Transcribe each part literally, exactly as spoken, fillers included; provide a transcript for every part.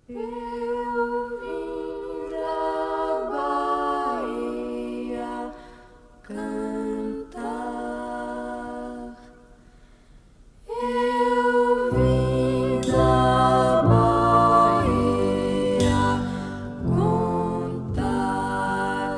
Eu vim da Bahia cantar. Eu vim da Bahia contar.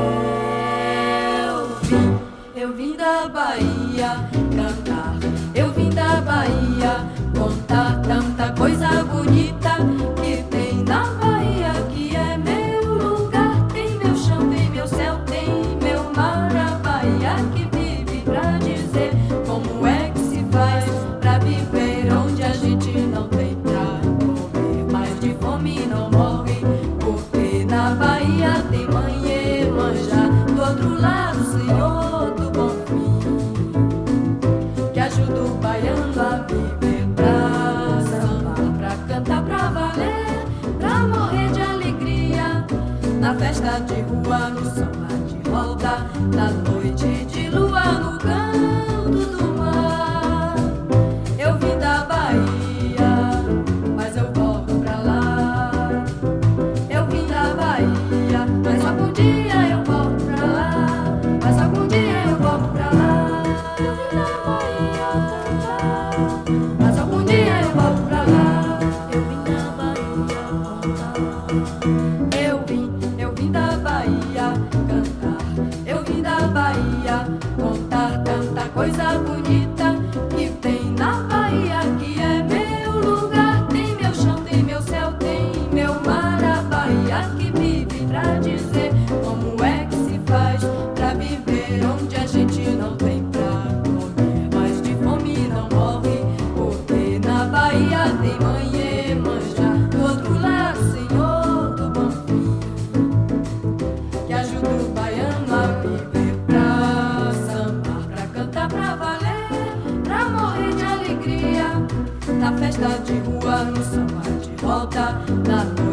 Eu vim, eu vim da Bahia cantar. Eu vim da Bahia contar tanta coisa bonita que tem na Bahia, que é meu lugar. Tem meu chão, tem meu céu, tem meu mar. A Bahia que vive pra dizer como é que se faz pra viver onde a gente não tem pra comer, mas de fome não morre, porque na Bahia tem mãe Iemanjá. Do outro lado, Senhor do Bom Fim, que ajuda o baiano a viver, pra sambar, pra cantar, pra valer, pra morrer de alegria. Na festa de rua, no samba de roda, na noite de lua, no canto do mar. Eu vim da Bahia, mas eu volto pra lá. Eu vim da Bahia, mas algum dia eu volto pra lá. Mas algum dia eu volto pra lá. Eu vim da Bahia cantar, mas algum dia eu volto pra lá. Eu vim da Bahia contar. Eu vim, eu vim da Bahia cantar. Eu vim da Bahia contar tanta coisa bonita que tem na Bahia, que é meu lugar. Tem meu chão, tem meu céu, tem meu mar. A Bahia que vive pra dizer como é que se faz pra viver onde a gente não tem pra comer, mas de fome não morre, porque na Bahia tem mãe Iemanjá. Do outro lado, Senhor do Bom Fim, que ajuda o baiano a viver, pra sambar, pra cantar, pra valer, pra morrer de alegria. Na festa de rua, no samba de roda, na noite